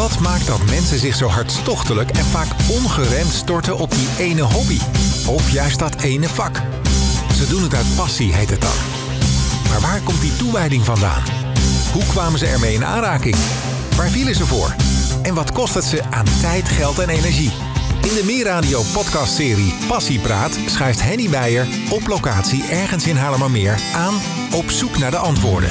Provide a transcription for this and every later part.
Wat maakt dat mensen zich zo hartstochtelijk en vaak ongeremd storten op die ene hobby? Of juist dat ene vak? Ze doen het uit passie, heet het dan. Maar waar komt die toewijding vandaan? Hoe kwamen ze ermee in aanraking? Waar vielen ze voor? En wat kost het ze aan tijd, geld en energie? In de Meerradio podcastserie Passiepraat schuift Henny Beijer op locatie ergens in Haarlemmermeer aan op zoek naar de antwoorden.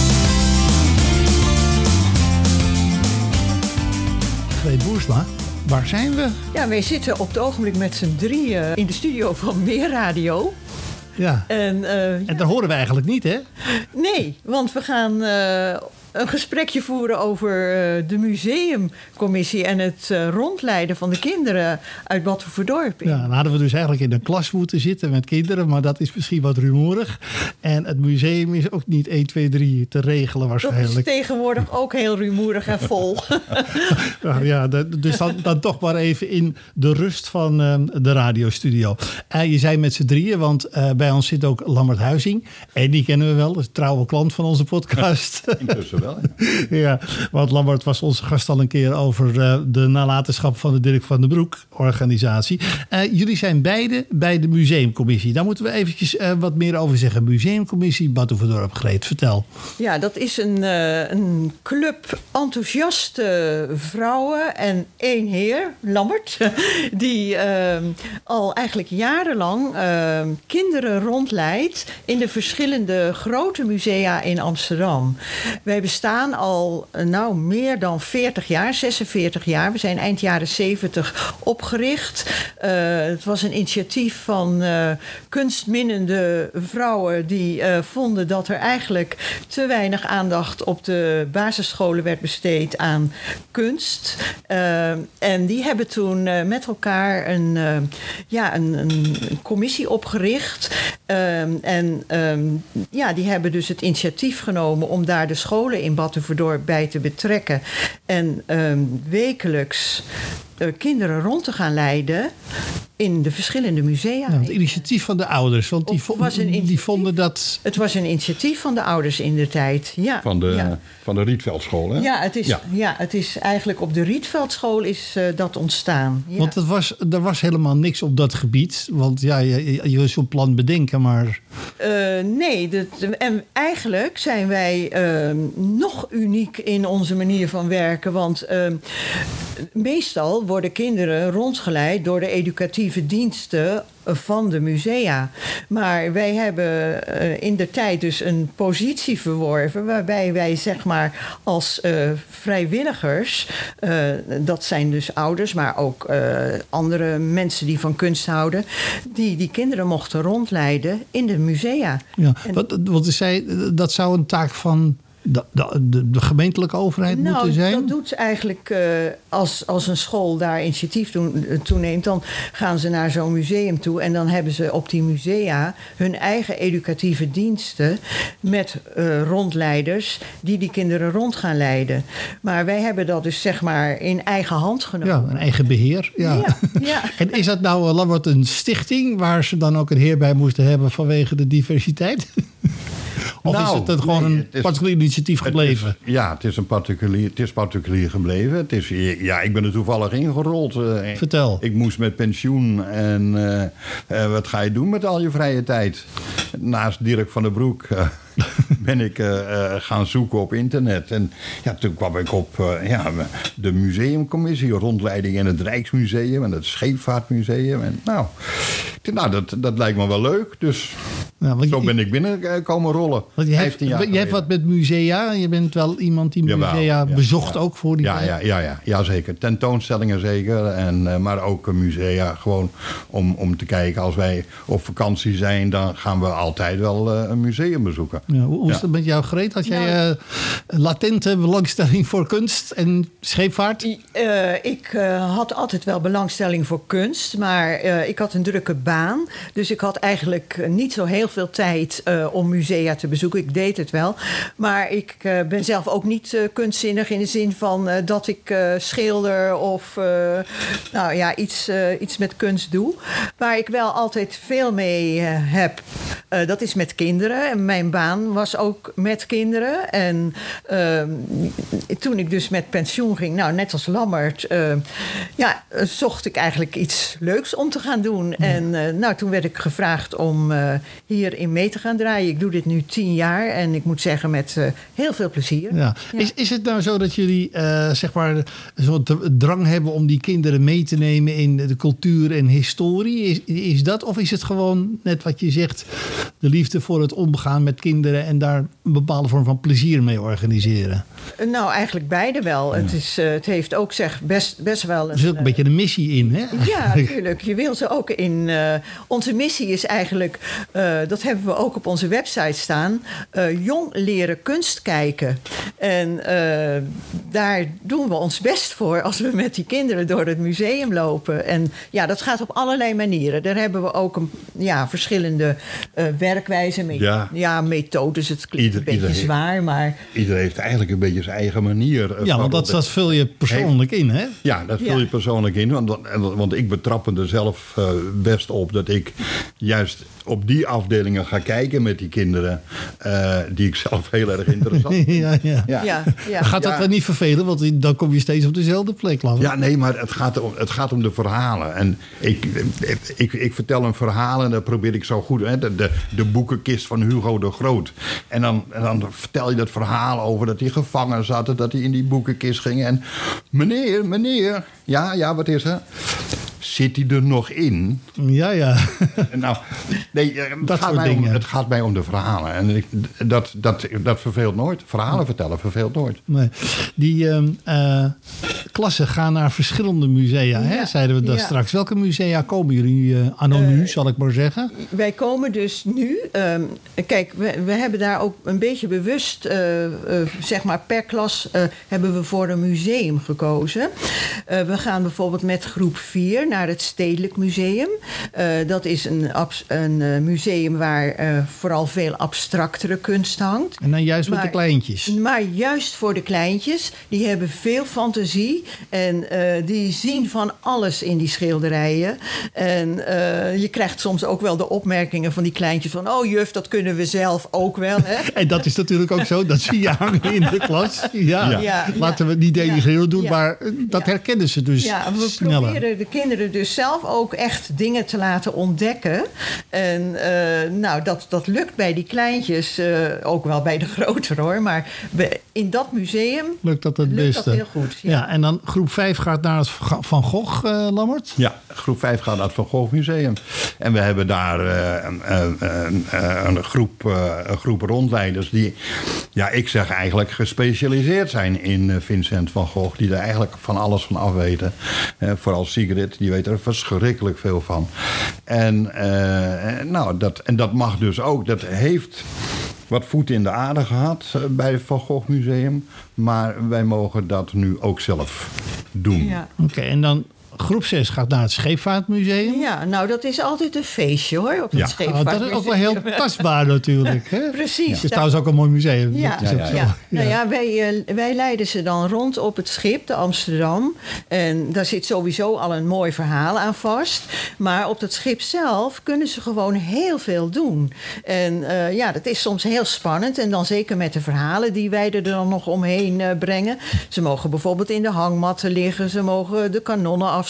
Greet Boersma, waar zijn we? Ja, wij zitten op het ogenblik met z'n drieën in de studio van Meerradio. Ja. En daar horen we eigenlijk niet, hè? Nee, want we gaan een gesprekje voeren over de museumcommissie en het rondleiden van de kinderen uit Batuverdorp. Ja, dan hadden we dus eigenlijk in een klas moeten zitten met kinderen, maar dat is misschien wat rumoerig. En het museum is ook niet 1, 2, 3 te regelen waarschijnlijk. Dat is tegenwoordig ook heel rumoerig en vol. Ja, dus dan toch maar even in de rust van de radiostudio. Je zei met z'n drieën, want bij ons zit ook Lambert Huizing. En die kennen we wel, dat is een trouwe klant van onze podcast. Intussen wel. Ja, want Lambert was onze gast al een keer over de nalatenschap van de Dirk van den Broek organisatie. Jullie zijn beide bij de museumcommissie. Daar moeten we eventjes wat meer over zeggen. Museumcommissie Batuverdorp. Greet, vertel. Ja, dat is een club enthousiaste vrouwen en één heer, Lambert, die al eigenlijk jarenlang kinderen rondleidt in de verschillende grote musea in Amsterdam. Wij bestaan al meer dan 40 jaar, 46 jaar. We zijn eind jaren 70 opgericht. Het was een initiatief van kunstminnende vrouwen die vonden dat er eigenlijk te weinig aandacht op de basisscholen werd besteed aan kunst. En die hebben toen met elkaar een commissie opgericht. Die hebben dus het initiatief genomen om daar de scholen in Batuverdorp bij te betrekken. En wekelijks kinderen rond te gaan leiden in de verschillende musea. Ja, het initiatief van de ouders, want die vonden dat... Het was een initiatief van de ouders in de tijd, ja. Van de Rietveldschool, hè? Ja, het is eigenlijk op de Rietveldschool is dat ontstaan. Ja. Want er was helemaal niks op dat gebied. Want ja, je wil zo'n plan bedenken, maar... Nee, en eigenlijk zijn wij nog uniek in onze manier van werken. Want meestal worden kinderen rondgeleid door de educatieve diensten van de musea. Maar wij hebben indertijd dus een positie verworven waarbij wij zeg maar als vrijwilligers, dat zijn dus ouders, maar ook andere mensen die van kunst houden, die kinderen mochten rondleiden in de musea. Ja, wat zei, dat zou een taak van de gemeentelijke overheid moeten zijn? Dat doet eigenlijk als een school daar initiatief toeneemt, dan gaan ze naar zo'n museum toe en dan hebben ze op die musea hun eigen educatieve diensten met rondleiders die kinderen rond gaan leiden. Maar wij hebben dat dus zeg maar in eigen hand genomen. Ja, een eigen beheer. Ja. En is dat nou, Lambert, een stichting waar ze dan ook een heer bij moesten hebben vanwege de diversiteit? Of is het gewoon een particulier initiatief gebleven? Het is particulier gebleven. Ik ben er toevallig ingerold. Vertel. Ik moest met pensioen. En wat ga je doen met al je vrije tijd? Naast Dirk van den Broek ben ik gaan zoeken op internet. En toen kwam ik op de museumcommissie, rondleiding in het Rijksmuseum en het Scheepvaartmuseum. En dat lijkt me wel leuk. Dus zo ben ik binnen komen rollen. Want je hebt wat met musea. Je bent wel iemand die musea bezocht ook voor die tijd. Ja, zeker. Tentoonstellingen zeker. Maar ook musea gewoon om te kijken. Als wij op vakantie zijn, dan gaan we altijd wel een museum bezoeken. Ja, hoe is dat met jou, Greet? Had jij latente belangstelling voor kunst en scheepvaart? Ik had altijd wel belangstelling voor kunst. Maar ik had een drukke baan. Dus ik had eigenlijk niet zo heel veel tijd om musea te bezoeken. Ik deed het wel. Maar ik ben zelf ook niet kunstzinnig in de zin van dat ik schilder of iets met kunst doe. Waar ik wel altijd veel mee heb, dat is met kinderen. En mijn baan was ook ook met kinderen. En toen ik dus met pensioen ging, nou, net als Lammert, zocht ik eigenlijk iets leuks om te gaan doen. En toen werd ik gevraagd om hierin mee te gaan draaien. Ik doe dit nu 10 jaar en ik moet zeggen met heel veel plezier. Ja. Ja. Is het nou zo dat jullie zeg maar zo'n drang hebben om die kinderen mee te nemen in de cultuur en historie? Is dat, of is het gewoon net wat je zegt, de liefde voor het omgaan met kinderen en daar een bepaalde vorm van plezier mee organiseren? Nou, eigenlijk beide wel. Ja. Het heeft ook best wel... Er zit ook een beetje een missie in, hè? Ja, natuurlijk. Je wil ze ook in... onze missie is eigenlijk... dat hebben we ook op onze website staan. Jong leren kunst kijken. En daar doen we ons best voor als we met die kinderen door het museum lopen. En ja, dat gaat op allerlei manieren. Daar hebben we ook verschillende werkwijzen, methodes. Het klinkt een beetje zwaar, maar... Iedereen heeft eigenlijk een beetje zijn eigen manier. Ja, want dat vul je persoonlijk in, hè? Ja, dat vul je persoonlijk in. Want ik betrap me er zelf best op dat ik juist op die afdelingen ga kijken met die kinderen, die ik zelf heel erg interessant vind. Ja. Gaat dat dan niet vervelen? Want dan kom je steeds op dezelfde plek. Ja, nee, maar het gaat om de verhalen. En ik vertel een verhaal en dat probeer ik zo goed. Hè, de boekenkist van Hugo de Groot. En dan vertel je dat verhaal over dat hij gevangen zat, dat hij in die boekenkist ging. En meneer, ja, wat is er? Zit hij er nog in? Ja. Nou, nee, het gaat mij om de verhalen. En dat verveelt nooit. Verhalen vertellen verveelt nooit. Nee. Die klassen gaan naar verschillende musea, hè? Zeiden we dat straks. Welke musea komen jullie anno nu, zal ik maar zeggen? Wij komen dus nu... kijk, we hebben daar ook een beetje bewust... zeg maar per klas hebben we voor een museum gekozen. We gaan bijvoorbeeld met groep 4 naar het Stedelijk Museum. Dat is een museum waar vooral veel abstractere kunst hangt. En dan juist met de kleintjes. Maar juist voor de kleintjes. Die hebben veel fantasie. En die zien van alles in die schilderijen. En je krijgt soms ook wel de opmerkingen van die kleintjes van... oh juf, dat kunnen we zelf ook wel. Hè? En dat is natuurlijk ook zo. Dat zie je hangen in de klas. Laten we het niet denigreren doen. Maar dat herkennen ze dus sneller. We proberen de kinderen dus zelf ook echt dingen te laten ontdekken. En dat lukt bij die kleintjes, ook wel bij de grotere hoor. Maar in dat museum lukt dat het beste. Dat heel goed. Ja, en dan groep 5 gaat naar het Van Gogh, Lammert? Ja, groep 5 gaat naar het Van Gogh Museum. En we hebben daar een groep rondleiders die, ik zeg eigenlijk gespecialiseerd zijn in Vincent van Gogh. Die er eigenlijk van alles van af weten. Vooral Sigrid, die weet er verschrikkelijk veel van. En dat mag dus ook. Dat heeft wat voet in de aarde gehad bij het Van Gogh Museum. Maar wij mogen dat nu ook zelf doen. Ja. Oké, en dan... Groep 6 gaat naar het Scheepvaartmuseum. Ja, nou dat is altijd een feestje hoor, op het Scheepvaartmuseum. Dat is ook wel heel tastbaar natuurlijk. Hè? Precies. Het is trouwens ook een mooi museum. Wij leiden ze dan rond op het schip, de Amsterdam. En daar zit sowieso al een mooi verhaal aan vast. Maar op het schip zelf kunnen ze gewoon heel veel doen. En dat is soms heel spannend. En dan zeker met de verhalen die wij er dan nog omheen brengen. Ze mogen bijvoorbeeld in de hangmatten liggen. Ze mogen de kanonnen afschieten.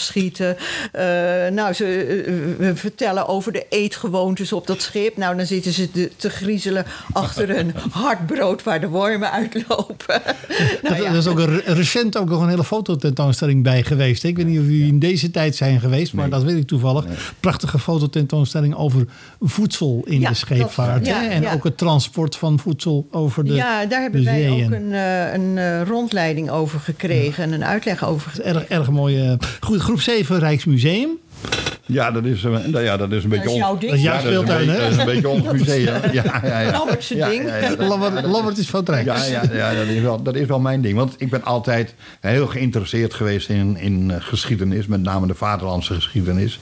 We vertellen over de eetgewoontes op dat schip. Nou, dan zitten ze te griezelen achter een hard brood waar de wormen uitlopen. Er is ook recent ook nog een hele fototentoonstelling bij geweest. Ik weet niet of jullie in deze tijd zijn geweest, maar dat weet ik toevallig. Nee. Prachtige fototentoonstelling over voedsel in de scheepvaart. En ook het transport van voedsel over de daar hebben wij ook een rondleiding over gekregen en een uitleg over gekregen. Erg mooi. Goed, groep 7 Rijksmuseum. Ja, dat is een beetje... Dat is jouw ding. Dat is een beetje ons museum. Lambert's ding. Lambert is van het Rijks. Dat is wel mijn ding. Want ik ben altijd heel geïnteresseerd geweest in geschiedenis. Met name de vaderlandse geschiedenis.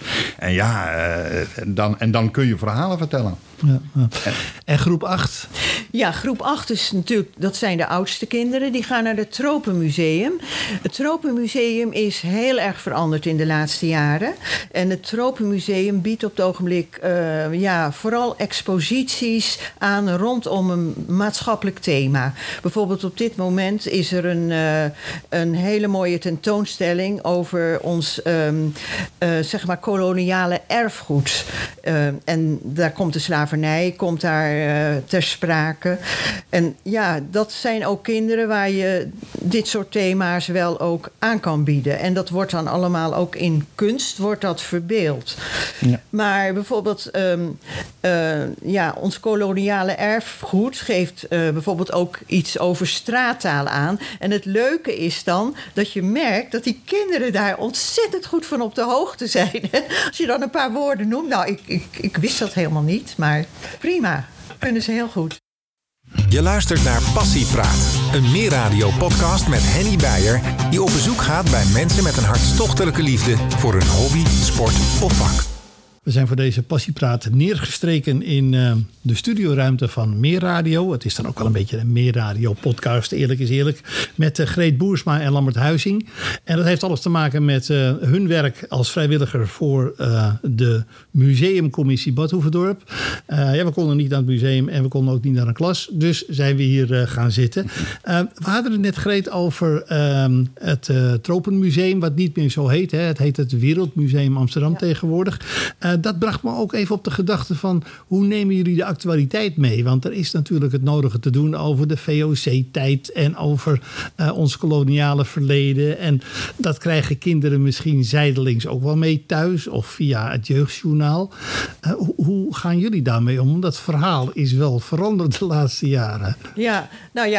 En dan kun je verhalen vertellen. Ja. En groep 8? Ja, groep 8 is natuurlijk, dat zijn de oudste kinderen. Die gaan naar het Tropenmuseum. Het Tropenmuseum is heel erg veranderd in de laatste jaren. En het Tropenmuseum biedt op het ogenblik vooral exposities aan rondom een maatschappelijk thema. Bijvoorbeeld op dit moment is er een hele mooie tentoonstelling over ons koloniale erfgoed. En daar komt de slavernij ter sprake. En ja, dat zijn ook kinderen waar je dit soort thema's wel ook aan kan bieden. En dat wordt dan allemaal ook in kunst wordt dat verbeeld. Ja. Maar bijvoorbeeld ons koloniale erfgoed geeft bijvoorbeeld ook iets over straattaal aan. En het leuke is dan dat je merkt dat die kinderen daar ontzettend goed van op de hoogte zijn. Als je dan een paar woorden noemt. Nou, ik wist dat helemaal niet, maar prima. Kunnen ze heel goed. Je luistert naar Passiepraat, een Meerradio-podcast met Henny Beijer, die op bezoek gaat bij mensen met een hartstochtelijke liefde voor een hobby, sport of vak. We zijn voor deze Passiepraat neergestreken in de studioruimte van Meerradio. Het is dan ook wel een beetje een Meerradio-podcast, eerlijk is eerlijk. Met Greet Boersma en Lambert Huizing. En dat heeft alles te maken met hun werk als vrijwilliger voor de museumcommissie Bad Hoeverdorp. We konden niet naar het museum en we konden ook niet naar een klas. Dus zijn we hier gaan zitten. We hadden het net, Greet, over het Tropenmuseum, wat niet meer zo heet. Hè. Het heet het Wereldmuseum Amsterdam tegenwoordig. Dat bracht me ook even op de gedachte van, hoe nemen jullie de actualiteit mee? Want er is natuurlijk het nodige te doen over de VOC-tijd en over ons koloniale verleden. En dat krijgen kinderen misschien zijdelings ook wel mee thuis of via het jeugdjournaal. Hoe gaan jullie daarmee om? Dat verhaal is wel veranderd de laatste jaren. Ja,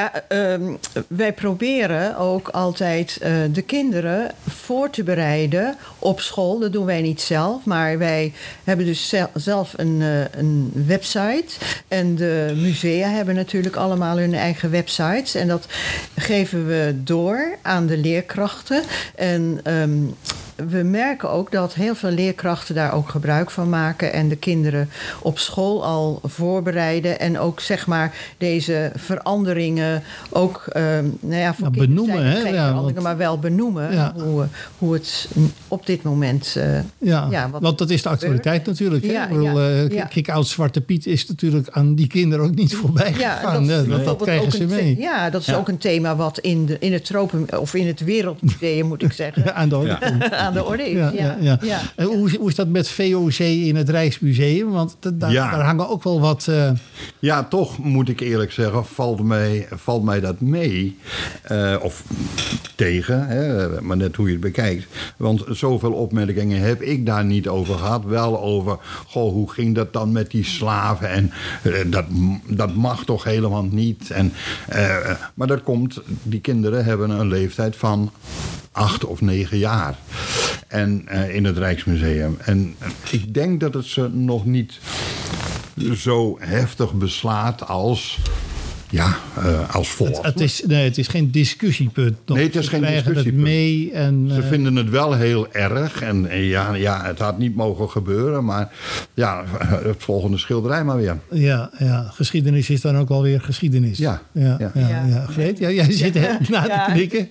wij proberen ook altijd de kinderen voor te bereiden op school. Dat doen wij niet zelf, maar wij hebben dus zelf een website. En de musea hebben natuurlijk allemaal hun eigen websites. En dat geven we door aan de leerkrachten. En we merken ook dat heel veel leerkrachten daar ook gebruik van maken. En de kinderen op school al voorbereiden. En ook deze veranderingen ook voor benoemen. Veranderingen, maar wel benoemen hoe het op dit moment want dat is de actualiteit natuurlijk. Kick-out Zwarte Piet is natuurlijk aan die kinderen ook niet voorbij gegaan. Dat krijgen ze mee. Ja, dat is ook een thema wat in het Tropen of in het Wereldmuseum, moet ik zeggen. Aan de orde. Aan de orde is. En hoe is dat met VOC in het Rijksmuseum? Want daar hangen ook wel wat... Ja, toch moet ik eerlijk zeggen, valt mij dat mee. Of tegen, maar net hoe je het bekijkt. Want zoveel opmerkingen heb ik daar niet over gehad. Wel over, hoe ging dat dan met die slaven? En dat mag toch helemaal niet? Maar dat komt, die kinderen hebben een leeftijd van 8 of 9 jaar. En in het Rijksmuseum. En ik denk dat het ze nog niet zo heftig beslaat als volgt. Het is geen discussiepunt. Nee, het is geen discussiepunt. Het mee en, ze vinden het wel heel erg. En het had niet mogen gebeuren. Maar het volgende schilderij maar weer. Ja, geschiedenis is dan ook wel weer geschiedenis. Ja. Greet, jij zit na te knikken.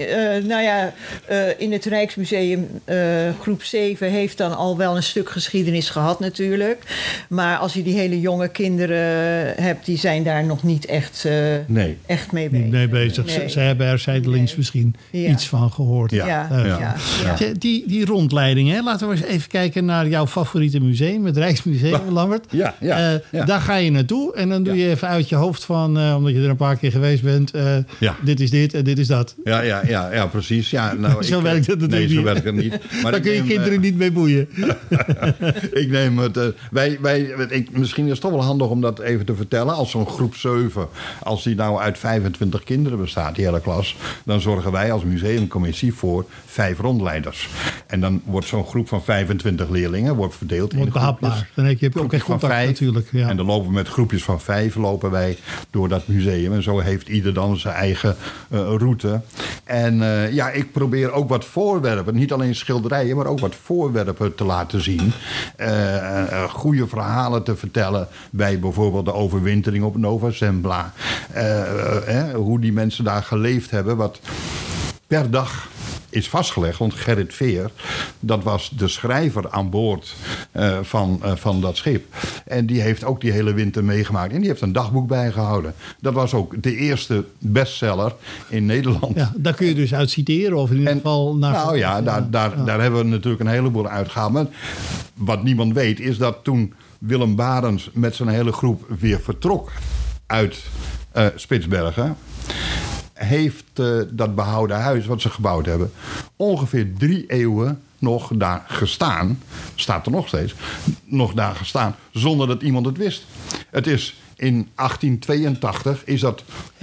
In het Rijksmuseum groep 7 heeft dan al wel een stuk geschiedenis gehad natuurlijk. Maar als je die hele jonge kinderen hebt, die zijn daar nog niet echt mee bezig. Niet mee bezig. Nee. Ze hebben er zijdelings misschien iets van gehoord. Die rondleiding, hè? Laten we eens even kijken naar jouw favoriete museum, het Rijksmuseum, Lambert. Daar ga je naartoe en dan doe je even uit je hoofd van, omdat je er een paar keer geweest bent, dit is dit en dit is dat. Ja, precies. Zo werkt het natuurlijk niet. Zo werkt het niet. Maar daar kun je kinderen niet mee boeien. Ik neem het... misschien is het toch wel handig om dat even te vertellen. Als zo'n groep 7, als die nou uit 25 kinderen bestaat, die hele klas, dan zorgen wij als museumcommissie voor 5 rondleiders. En dan wordt zo'n groep van 25 leerlingen verdeeld in behapbaar. Dan heb je ook echt contact 5, natuurlijk. Ja. En dan lopen we met groepjes van 5 lopen wij door dat museum. En zo heeft ieder dan zijn eigen route. En ik probeer ook wat voorwerpen, niet alleen schilderijen, maar ook wat voorwerpen te laten zien. Goede verhalen te vertellen bij bijvoorbeeld de overwintering op Nova Zembla. Hoe die mensen daar geleefd hebben, wat per dag is vastgelegd. Want Gerrit Veer, dat was de schrijver aan boord van dat schip. En die heeft ook die hele winter meegemaakt. En die heeft een dagboek bijgehouden. Dat was ook de eerste bestseller in Nederland. Ja, daar kun je dus uit citeren of in ieder geval... Nou ja, daar hebben we natuurlijk een heleboel uitgehaald. Maar wat niemand weet is dat toen Willem Barents met zijn hele groep weer vertrok uit Spitsbergen, heeft dat behouden huis wat ze gebouwd hebben ongeveer 3 eeuwen nog daar gestaan. Staat er nog steeds. Nog daar gestaan zonder dat iemand het wist. Het is in 1882 is dat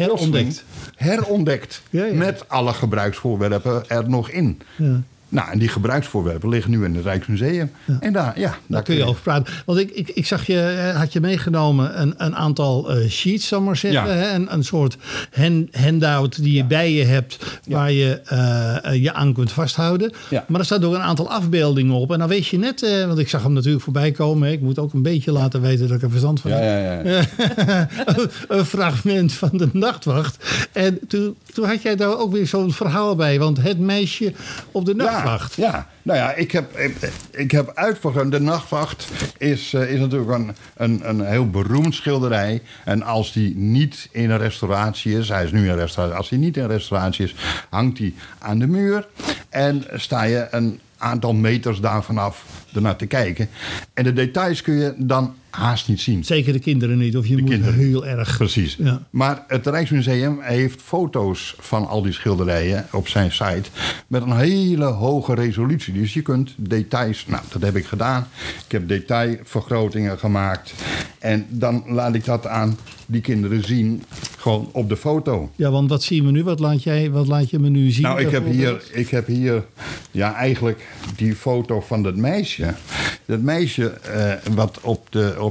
herontdekt. Ja. Met alle gebruiksvoorwerpen er nog in. Ja. Nou, en die gebruiksvoorwerpen liggen nu in het Rijksmuseum. Ja. En daar kun je over praten. Want ik zag had je meegenomen een aantal sheets, zal ik maar zeggen. Ja. Hè? Een soort handout die je bij je hebt, waar je je aan kunt vasthouden. Ja. Maar er staat ook een aantal afbeeldingen op. En dan weet je net, want ik zag hem natuurlijk voorbij komen. Hè? Ik moet ook een beetje laten weten dat ik er verstand van heb. Ja. Een fragment van de Nachtwacht. En toen had jij daar ook weer zo'n verhaal bij. Want het meisje op de Nachtwacht. Ja, nou ja, ik heb uitvergroot. De Nachtwacht is natuurlijk een heel beroemd schilderij. En als die niet in een restauratie is, hij is nu in restauratie. Als hij niet in restauratie is, hangt hij aan de muur. En sta je een aantal meters daar vanaf ernaar te kijken. En de details kun je dan haast niet zien. Zeker de kinderen niet, of je moet heel erg... Precies. Ja. Maar het Rijksmuseum heeft foto's van al die schilderijen op zijn site met een hele hoge resolutie. Dus je kunt details... Nou, dat heb ik gedaan. Ik heb detailvergrotingen gemaakt. En dan laat ik dat aan die kinderen zien, gewoon op de foto. Ja, want wat zien we nu? Wat laat je me nu zien? Nou, ik heb hier eigenlijk die foto van dat meisje. Dat meisje wat op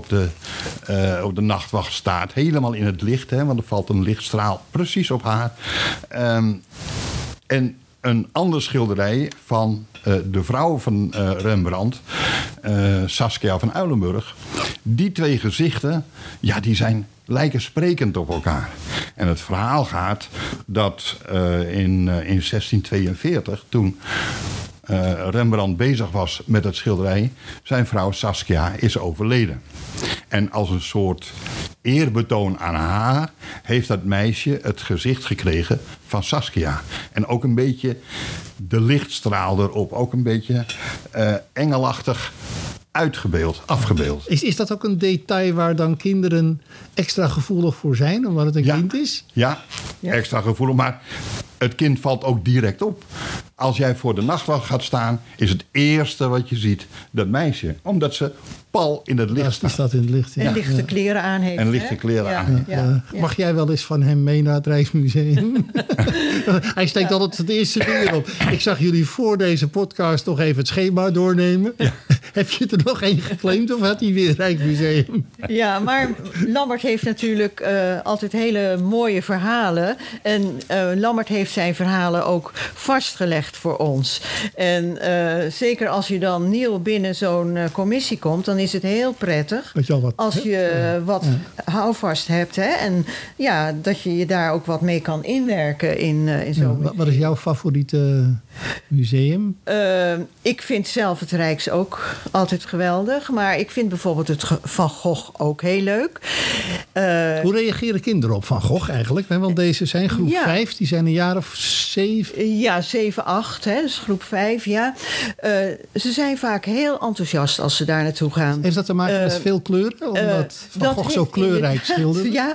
de Nachtwacht staat, helemaal in het licht, hè, want er valt een lichtstraal precies op haar. En een ander schilderij van de vrouw van Rembrandt, Saskia van Uilenburg. Die 2 gezichten, ja, die lijken sprekend op elkaar. En het verhaal gaat dat in 1642, toen Rembrandt bezig was met het schilderij, zijn vrouw Saskia is overleden. En als een soort eerbetoon aan haar heeft dat meisje het gezicht gekregen van Saskia. En ook een beetje de lichtstraal erop. Ook een beetje engelachtig afgebeeld. Is dat ook een detail waar dan kinderen extra gevoelig voor zijn, omdat het een kind is? Ja, extra gevoelig. Maar het kind valt ook direct op. Als jij voor de Nachtwacht gaat staan, is het eerste wat je ziet dat meisje. Omdat ze pal in het licht staat. Staat in het licht, ja. En lichte kleren aan heeft. En lichte kleren aan. Ja. Mag jij wel eens van hem mee naar het Rijksmuseum? Hij steekt altijd het eerste deur op. Ik zag jullie voor deze podcast nog even het schema doornemen. Ja. Heb je er nog één geclaimd of had hij weer het Rijksmuseum? Ja, maar Lambert heeft natuurlijk altijd hele mooie verhalen. En Lambert heeft zijn verhalen ook vastgelegd voor ons. En zeker als je dan nieuw binnen zo'n commissie komt, dan is het heel prettig als je wat houvast hebt. Hè? En ja, dat je daar ook wat mee kan inwerken in zo'n museum. Wat is jouw favoriete museum? Ik vind zelf het Rijks ook altijd geweldig. Maar ik vind bijvoorbeeld het Van Gogh ook heel leuk. Hoe reageren kinderen op Van Gogh eigenlijk? Want deze zijn groep 5, die zijn een jaar of 7. Ja, 7, 8, hè, dus groep 5, ja. Ze zijn vaak heel enthousiast als ze daar naartoe gaan. Heeft dat te maken met veel kleuren? Omdat Van Gogh zo kleurrijk schilderde? Ja,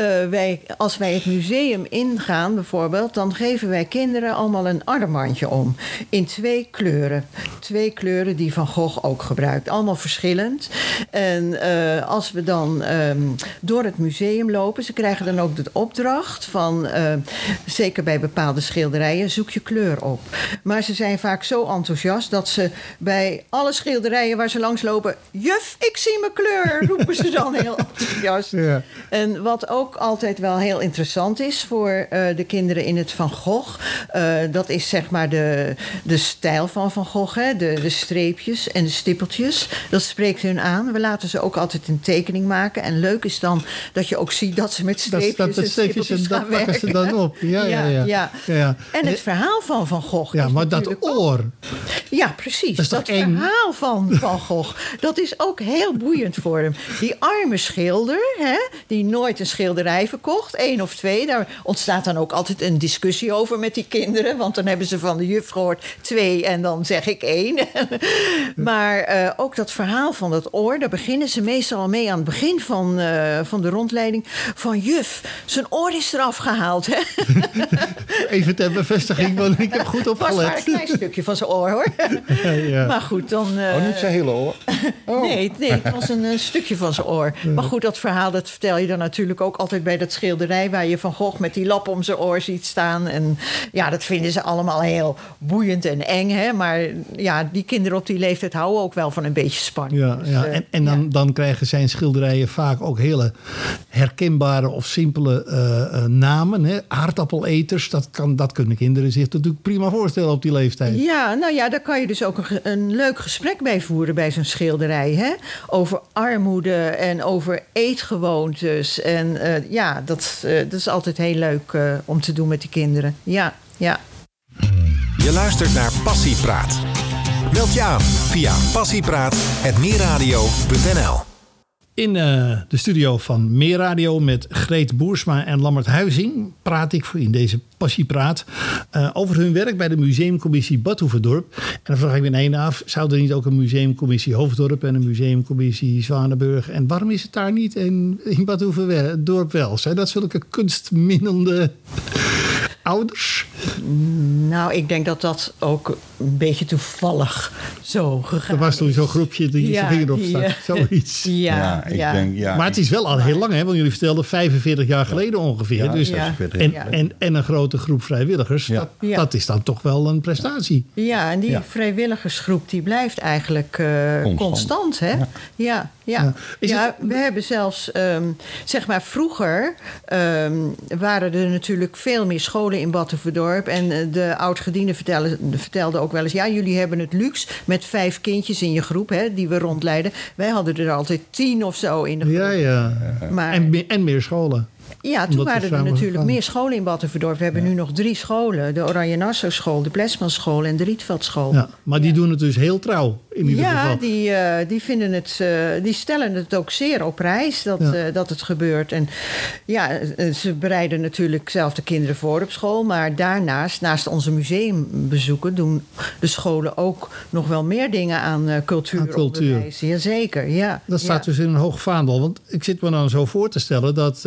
als wij het museum ingaan bijvoorbeeld, dan geven wij kinderen allemaal een armbandje om. In 2 kleuren. 2 kleuren die Van Gogh ook gebruikt. Allemaal verschillend. En als we dan door het museum lopen, ze krijgen dan ook de opdracht van, zeker bij bepaalde schilderijen, zoek je kleur op. Maar ze zijn vaak zo enthousiast dat ze bij alle schilderijen waar ze langs lopen, juf, ik zie mijn kleur, roepen ze dan heel enthousiast. Ja. En wat ook altijd wel heel interessant is voor de kinderen in het Van Gogh, dat is zeg maar de stijl van Gogh, hè? De streepjes en de stippeltjes. Dat spreekt hun aan. We laten ze ook altijd een tekening maken. En leuk is dan dat je ook ziet dat ze met streepjes en stippeltjes gaan werken. Dat pakken ze dan op. Ja. En het verhaal van Van Gogh. Ja, maar dat oor. Ja, precies. Dat verhaal van Van Gogh. Dat is ook heel boeiend voor hem. Die arme schilder, die nooit een schilderij verkocht. 1 of 2. Daar ontstaat dan ook altijd een discussie over met die kinderen. Want dan hebben ze van de juf gehoord 2 en dan zeg ik 1. Maar ook dat verhaal van dat oor. Daar beginnen ze meestal al mee aan het begin van de rondleiding. Van juf, zijn oor is eraf gehaald. Hè? Even ter bevestiging, want ik heb goed opgelet. Het was maar een klein stukje van zijn oor, hoor. Ja. Maar goed, dan... niet zijn hele oor. Oh. Nee, het was een stukje van zijn oor. Maar goed, dat verhaal dat vertel je dan natuurlijk ook altijd bij dat schilderij... waar je Van Gogh met die lap om zijn oor ziet staan. En ja, dat vinden ze allemaal heel boeiend en eng. Hè? Maar ja, die kinderen op die leeftijd houden ook wel van een beetje spanning. Ja, dus, ja. En dan krijgen zijn schilderijen vaak ook hele herkenbare of simpele namen. Hè? Aardappeleters, dat kunnen kinderen zich natuurlijk prima voorstellen op die leeftijd. Ja, nou ja, daar kan je dus ook een leuk gesprek bij voeren bij zo'n schilderij. Hè? Over armoede en over eetgewoontes. En dat is altijd heel leuk om te doen met die kinderen. Ja. Je luistert naar Passiepraat. Meld je aan via passiepraat@meerradio.nl. In de studio van Meerradio met Greet Boersma en Lambert Huizing praat ik in deze Passiepraat over hun werk bij de museumcommissie Bad Hoeverdorp. En dan vraag ik me ineens af, zou er niet ook een museumcommissie Hoofddorp en een museumcommissie Zwanenburg? En waarom is het daar niet in Bad Hoeverdorp wel? Zijn dat zulke kunstminnende ouders? Nou, ik denk dat dat ook een beetje toevallig zo gegaan Er was toen is. zo'n groepje die zijn vinger op stak. Zoiets. Ja. Denk, Maar het is wel al heel lang, hè? Want jullie vertelden 45 jaar geleden ongeveer. Ja, Dus, 46. en een grote groep vrijwilligers. Ja. Dat is dan toch wel een prestatie. Ja, en die vrijwilligersgroep die blijft eigenlijk constant, hè? Ja. Is We hebben zelfs, zeg maar vroeger waren er natuurlijk veel meer scholen in Bad Hoeverdorp. En de oud-gedienden vertelden ook wel eens... ja, jullie hebben het luxe met 5 kindjes in je groep, hè, die we rondleiden. Wij hadden er altijd 10 of zo in de groep. Ja. Maar, En meer scholen. ja, toen Omdat we waren er samen natuurlijk gaan. meer scholen in Bad Hoeverdorp. We hebben nu nog 3 scholen. De Oranje Nassau school, de Blesmanschool en de Rietveldschool. Ja, maar die doen het dus heel trouw in ieder geval. Die vinden het, die stellen het ook zeer op prijs dat het gebeurt. En ja, ze bereiden natuurlijk zelf de kinderen voor op school. Maar daarnaast, naast onze museumbezoeken, doen de scholen ook nog wel meer dingen aan cultuuronderwijs. Jazeker, ja. Dat staat dus in een hoog vaandel. Want ik zit me dan zo voor te stellen dat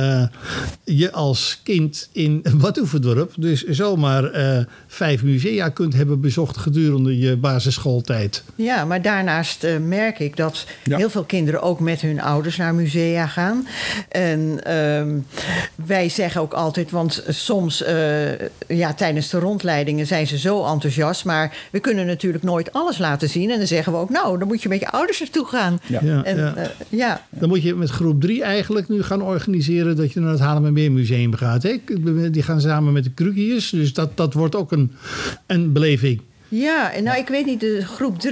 je als kind in Bad Hoeverdorp dus zomaar 5 musea kunt hebben bezocht gedurende je basisschooltijd. Ja, maar daarnaast merk ik dat heel veel kinderen ook met hun ouders naar musea gaan. En wij zeggen ook altijd, want soms tijdens de rondleidingen zijn ze zo enthousiast, maar we kunnen natuurlijk nooit alles laten zien. En dan zeggen we ook, nou, dan moet je met je ouders naartoe gaan. Ja. Dan moet je met groep 3 eigenlijk nu gaan organiseren dat je naar het Haarlemmermeermuseum gaat. Hè? Die gaan samen met de Krukiërs, dus dat wordt ook een beleving. Ja, en nou, ik weet niet, de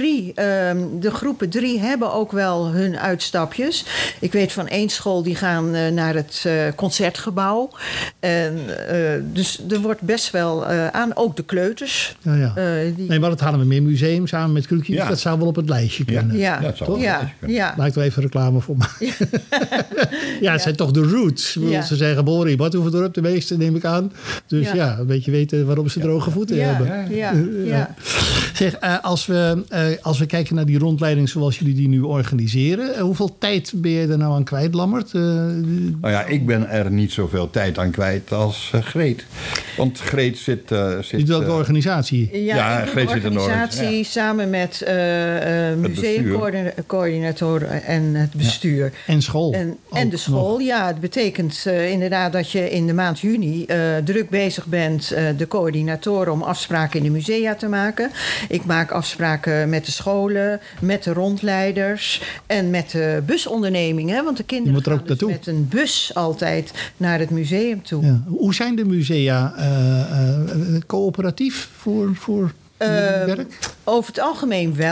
groepen 3 hebben ook wel hun uitstapjes. Ik weet van 1 school, die gaan naar het concertgebouw. En, dus er wordt best wel aan, ook de kleuters. Ja. Nee, maar het Haarlemmermeermuseum samen met Krukiërs, dat zou wel op het lijstje kunnen. dat zou wel kunnen. Lijkt wel even reclame voor mij. Het zijn toch de roots. Ze zijn geboren in Bad Hoeverdorp, de meeste neem ik aan. Dus een beetje weten waarom ze droge voeten hebben. Ja. Zeg, als we kijken naar die rondleiding zoals jullie die nu organiseren, hoeveel tijd ben je er nou aan kwijt, Lammert? Ik ben er niet zoveel tijd aan kwijt als Greet. Want Greet zit... Die doet ook de organisatie. Ja, Greet zit in de organisatie samen met museumcoördinatoren en het bestuur. En school. En de school, het betekent inderdaad dat je in de maand juni druk bezig bent, de coördinatoren, om afspraken in de musea te maken. Ik maak afspraken met de scholen, met de rondleiders en met de busondernemingen. Want de kinderen gaan dus met een bus altijd naar het museum toe. Ja. Hoe zijn de musea coöperatief voor werk? Over het algemeen wel.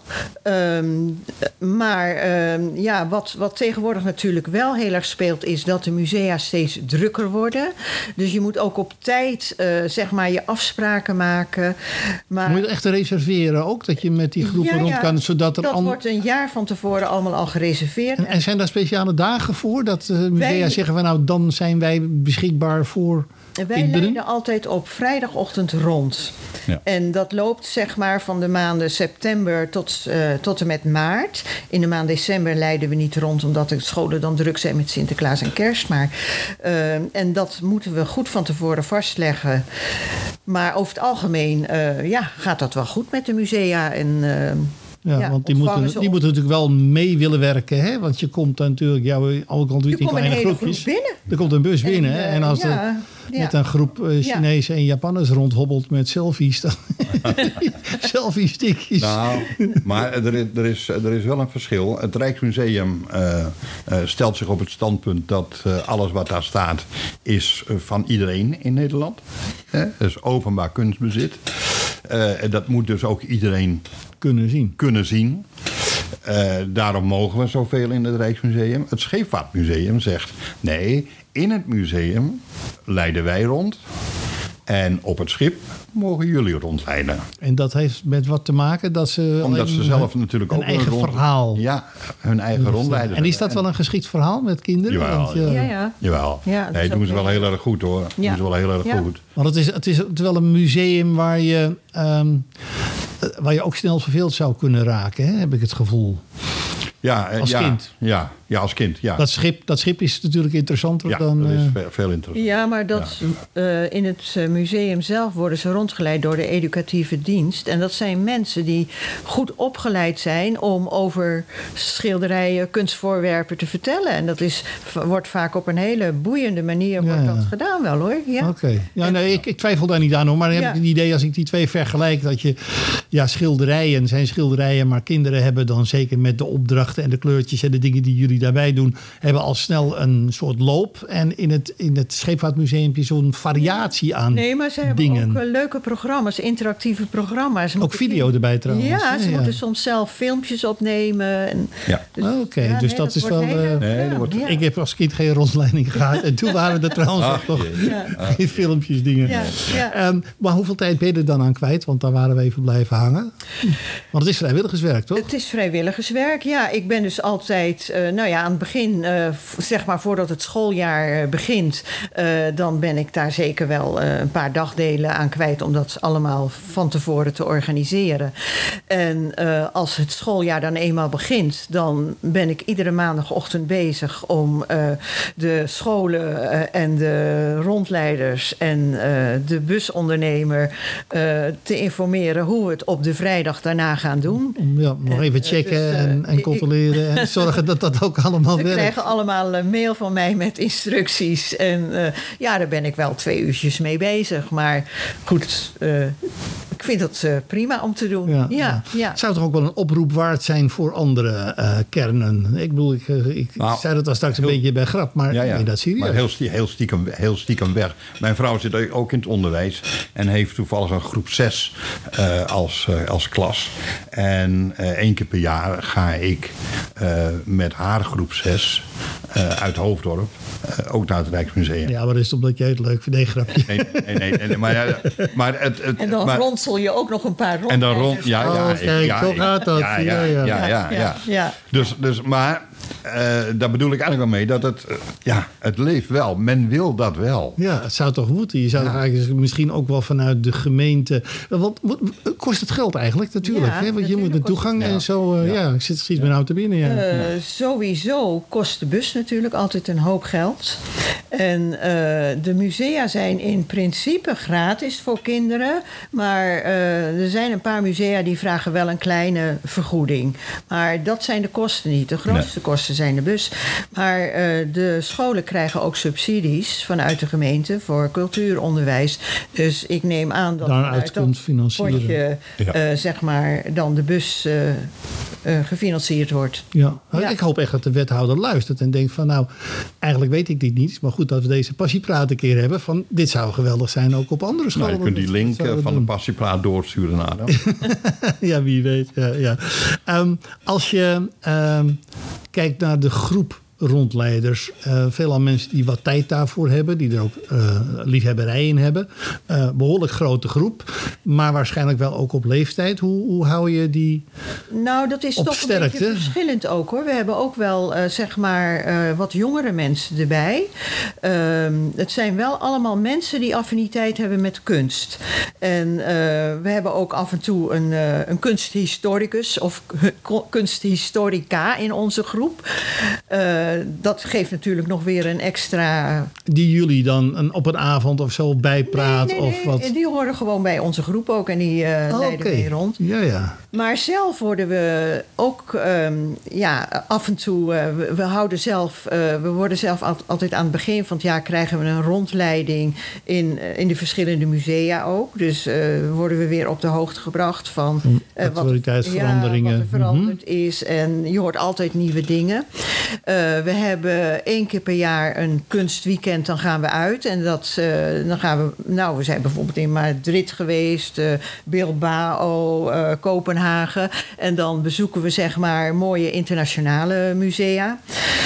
Maar wat tegenwoordig natuurlijk wel heel erg speelt, is dat de musea steeds drukker worden. Dus je moet ook op tijd zeg maar je afspraken maken. Maar Moet je echt reserveren ook, dat je met die groepen rond kan, zodat er dat wordt een jaar van tevoren allemaal al gereserveerd. En zijn daar speciale dagen voor? Dat musea zeggen van nou, dan zijn wij beschikbaar voor Wij kinderen? leiden altijd op vrijdagochtend rond. Ja. En dat loopt zeg maar van de maanden september tot en met maart. In de maand december leiden we niet rond, omdat de scholen dan druk zijn met Sinterklaas en Kerst. En dat moeten we goed van tevoren vastleggen. Maar over het algemeen gaat dat wel goed met de musea. Ja, want die moeten natuurlijk wel mee willen werken. Hè? Want je komt dan natuurlijk, alle kanten in kleine groepjes. Binnen. Er komt een bus binnen. En als er met een groep Chinezen en Japanners rondhobbelt met selfies, dan selfie-stickjes. Nou, maar er is wel een verschil. Het Rijksmuseum stelt zich op het standpunt dat alles wat daar staat is van iedereen in Nederland. Dus openbaar kunstbezit. En dat moet dus ook iedereen kunnen zien. Daarom mogen we zoveel in het Rijksmuseum. Het Scheepvaartmuseum zegt nee, in het museum leiden wij rond. En op het schip mogen jullie rondleiden. En dat heeft met wat te maken? Omdat ze zelf natuurlijk een ook eigen verhaal. Ja, hun eigen rondleiders. En is dat wel een geschikt verhaal met kinderen? Jawel. Jawel. Ja, nee, doen ze wel heel erg goed hoor. Doen ze wel heel erg goed. Want het is wel een museum waar je ook snel verveeld zou kunnen raken, hè? Heb ik het gevoel. Als kind. Ja, als kind. Ja. Dat schip is natuurlijk interessanter dan. Dat is veel interessanter. Ja, maar in het museum zelf worden ze rondgeleid door de educatieve dienst. En dat zijn mensen die goed opgeleid zijn om over schilderijen, kunstvoorwerpen te vertellen. En dat wordt vaak op een hele boeiende manier dat gedaan wel hoor. Ja. Oké. Ja, nee, ik twijfel daar niet aan hoor. Maar dan heb ik het idee, als ik die twee vergelijk, dat je schilderijen zijn schilderijen, maar kinderen hebben dan zeker met de opdrachten en de kleurtjes en de dingen die jullie daarbij doen, hebben al snel een soort loop. En in het Scheepvaartmuseumpje zo'n variatie aan dingen. Nee, maar ze hebben ook leuke programma's, interactieve programma's. Ook video erbij trouwens. Ja, ze moeten soms zelf filmpjes opnemen. Oké, dus dat is wel. Ik heb als kind geen rondleiding gehad. En toen waren er trouwens nog geen filmpjes, dingen. Maar hoeveel tijd ben je er dan aan kwijt? Want daar waren we even blijven hangen. Want het is vrijwilligerswerk, toch? Het is vrijwilligerswerk, ja. Ik ben dus altijd, aan het begin, zeg maar voordat het schooljaar begint, dan ben ik daar zeker wel een paar dagdelen aan kwijt om dat allemaal van tevoren te organiseren. En als het schooljaar dan eenmaal begint, dan ben ik iedere maandagochtend bezig om de scholen en de rondleiders en de busondernemer te informeren hoe we het op de vrijdag daarna gaan doen. Ja, nog even checken en controleren en zorgen dat dat ook allemaal werkt. Ze krijgen allemaal een mail van mij met instructies. En daar ben ik wel 2 uurtjes mee bezig. Maar goed, ik vind dat prima om te doen. Ja. Zou toch ook wel een oproep waard zijn voor andere kernen? Ik bedoel, ik zei dat al straks een beetje bij grap, maar nee, dat serieus. Maar heel stiekem weg. Mijn vrouw zit ook in het onderwijs en heeft toevallig een groep 6 als klas. En 1 keer per jaar ga ik met haar groep 6 uit Hoofddorp ook naar het Rijksmuseum. Ja, maar dat is omdat jij het leuk vindt. Nee, grapje. Nee, maar en dan ronsel je ook nog een paar rond. En dan rond, zo gaat dat. Ja. Dus maar daar bedoel ik eigenlijk wel mee dat het leeft wel. Men wil dat wel. Ja, het zou toch moeten. Je zou eigenlijk misschien ook wel vanuit de gemeente. Want kost het geld eigenlijk natuurlijk? Hè? Want je moet met toegang en zo. Ik zit steeds met nou te binnen. Sowieso kost de bus natuurlijk altijd een hoop geld. En de musea zijn in principe gratis voor kinderen. Maar er zijn een paar musea die vragen wel een kleine vergoeding. Maar dat zijn de kosten niet. De grootste kosten zijn de bus. Maar de scholen krijgen ook subsidies vanuit de gemeente voor cultuuronderwijs. Dus ik neem aan dat daaruit kunt financieren. Zeg maar, dan de bus gefinancierd wordt. Ja. Ja. Ik hoop echt dat de wethouder luistert en denkt van nou, eigenlijk weet ik dit niet. Maar goed dat we deze passiepraat een keer hebben. Van dit zou geweldig zijn ook op andere scholen. Nou, je kunt die link van de passiepraat doorsturen naar hem. Ja, wie weet. Ja. Als je kijkt naar de groep rondleiders, veelal mensen die wat tijd daarvoor hebben, die er ook liefhebberij in hebben. Behoorlijk grote groep, maar waarschijnlijk wel ook op leeftijd. Hoe hou je die Nou, dat is toch een beetje verschillend ook hoor. We hebben ook wel wat jongere mensen erbij. Het zijn wel allemaal mensen die affiniteit hebben met kunst. En we hebben ook af en toe een kunsthistoricus of kunsthistorica in onze groep. Dat geeft natuurlijk nog weer een extra... Die jullie dan op een avond of zo bijpraat? Nee. Of wat? Die horen gewoon bij onze groep ook en die leiden mee rond. Ja. Maar zelf worden we ook af en toe... We houden zelf... we worden zelf altijd aan het begin van het jaar krijgen we een rondleiding in de verschillende musea ook. Dus worden we weer op de hoogte gebracht van actualiteitsveranderingen. wat er veranderd is. En je hoort altijd nieuwe dingen. We hebben 1 keer per jaar een kunstweekend, dan gaan we uit. En dan gaan we zijn bijvoorbeeld in Madrid geweest, Bilbao, Kopenhagen. En dan bezoeken we zeg maar mooie internationale musea.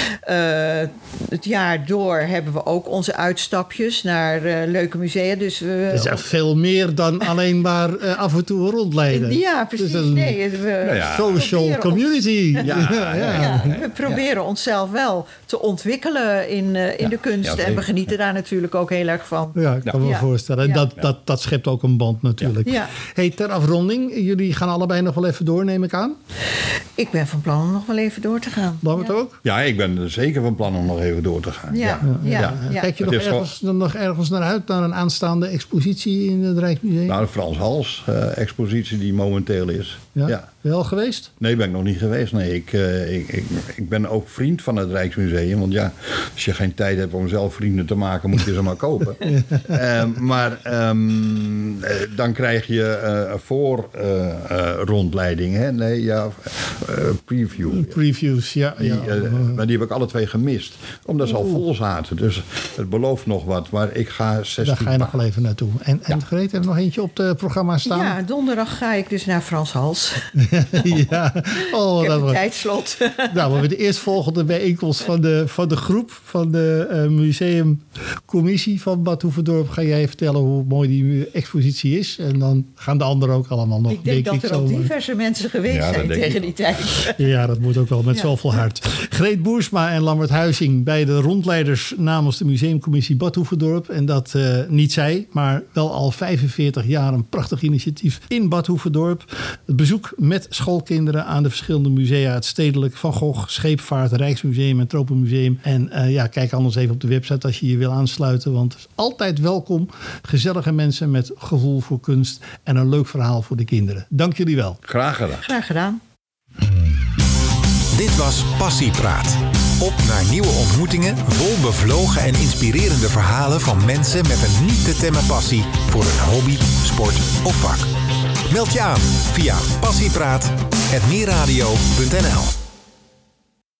Het jaar door hebben we ook onze uitstapjes naar leuke musea. Dus er is veel meer dan alleen maar af en toe rondleiden. Ja, precies. Social community. We proberen onszelf wel te ontwikkelen in de kunst. En we genieten daar natuurlijk ook heel erg van. Ja, ik kan me voorstellen. En dat schept ook een band natuurlijk. Ja. Hey, ter afronding, jullie gaan allebei nog wel even door, neem ik aan? Ik ben van plan om nog wel even door te gaan. Lambert ook? Ja, ik ben zeker van plan om nog even door te gaan. Ja. Kijk je nog ergens naar uit, naar een aanstaande expositie in het Rijksmuseum? Nou, de Frans Hals expositie die momenteel is. Ja. Wel geweest? Nee, ben ik nog niet geweest. Nee, ik ben ook vriend van het Rijksmuseum. Want ja, als je geen tijd hebt om zelf vrienden te maken, moet je ze maar kopen. Dan krijg je rondleiding. Preview. Previews, ja. Maar die heb ik alle 2 gemist. Omdat ze al vol zaten. Dus het belooft nog wat. Maar ik ga 16... Daar ga je nog wel even naartoe. En Greet, heeft nog eentje op het programma staan? Ja, donderdag ga ik dus naar Frans Hals. Ja. Ik heb een tijdslot. Nou, maar de eerstvolgende bijeenkomst van de groep, van de museumcommissie van Bad Hoeverdorp, ga jij vertellen hoe mooi die expositie is. En dan gaan de anderen ook allemaal nog. Ik denk dat er al diverse mensen geweest zijn tegen die tijd. Ja, dat moet ook wel met zoveel hart. Greet Boersma en Lambert Huizing, beide rondleiders namens de museumcommissie Bad Hoeverdorp. En dat niet zij, maar wel al 45 jaar een prachtig initiatief in Bad Hoeverdorp. Het bezoek met schoolkinderen aan de verschillende musea. Het Stedelijk, Van Gogh, Scheepvaart, Rijksmuseum en Tropenmuseum. En kijk anders even op de website als je je wil aansluiten. Want het is altijd welkom. Gezellige mensen met gevoel voor kunst en een leuk verhaal voor de kinderen. Dank jullie wel. Graag gedaan. Graag gedaan. Dit was Passiepraat. Op naar nieuwe ontmoetingen, vol bevlogen en inspirerende verhalen van mensen met een niet te temmen passie voor een hobby, sport of vak. Meld je aan via passiepraat@meerradio.nl.